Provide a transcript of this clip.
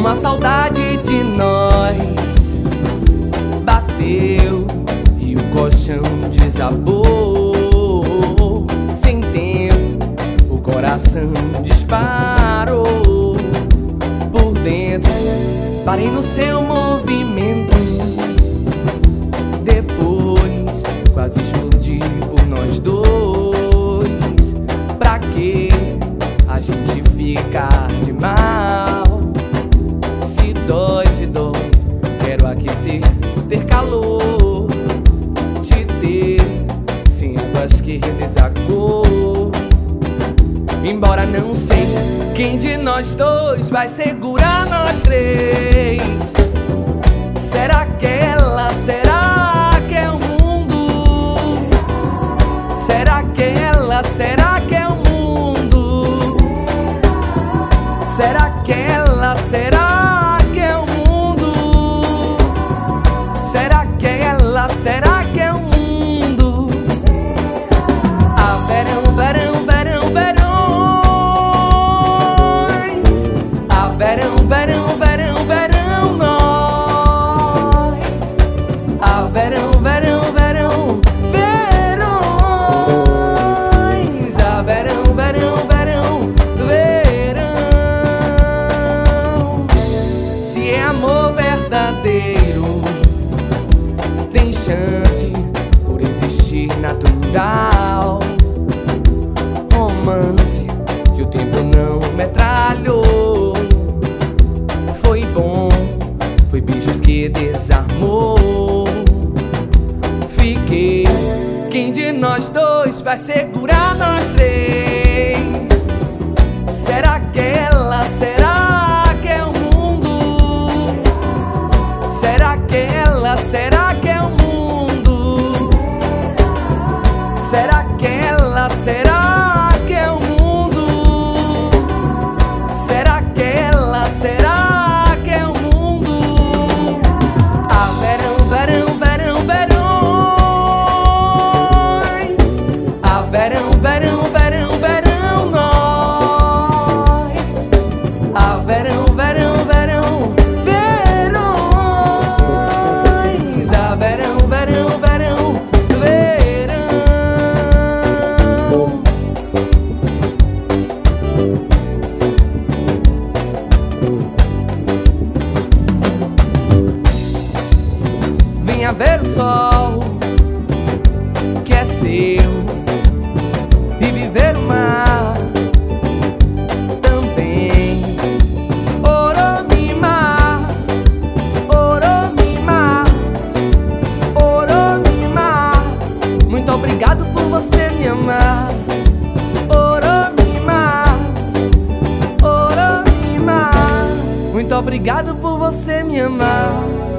Uma saudade de nós bateu e o colchão desabou. Sem tempo, o coração disparou. Por dentro, parei no seu movimento. Depois, quase explodi por nós dois. Pra que a gente ficar de mal? Se dói, quero aquecer, ter calor, te ter sem águas que desagou. Embora não sei quem de nós dois vai segurar nós três. Será que ela? Será que é o mundo? Será que ela? Será que é o mundo? Será que ela? Será que é o mundo? Será que ela? Será que é o mundo? Ah, verão, verão, verão, verões. Ah, verão, verão, verão, verão, nós. Ah, verão, verão, verão, verões. Ah, verão, verão, verão, verão. Se é amor verdadeiro, tem chance por existir natural. Romance que o tempo não metralhou. Foi bom, foi beijos que desarmou. Fiquei, quem de nós dois vai segurar nós três? Será que ela? Será que é o mundo? Será que ela? Será que é o mundo? Será que ela? Será que é o mundo? Será que ela? Será que é o mundo? Ah, verão, verão, verão, verões. Ah, verão, verão, verão, verão, nós. Ah, verão, verão, verão, verões. Ah, verão, verão, verão, verão. Venha ver o sol que é seu e viver o mar também. Oromimar, Oromimar, Oromimar. Muito obrigado por você me amar. Oromimar, Oromimar. Muito obrigado por você me amar.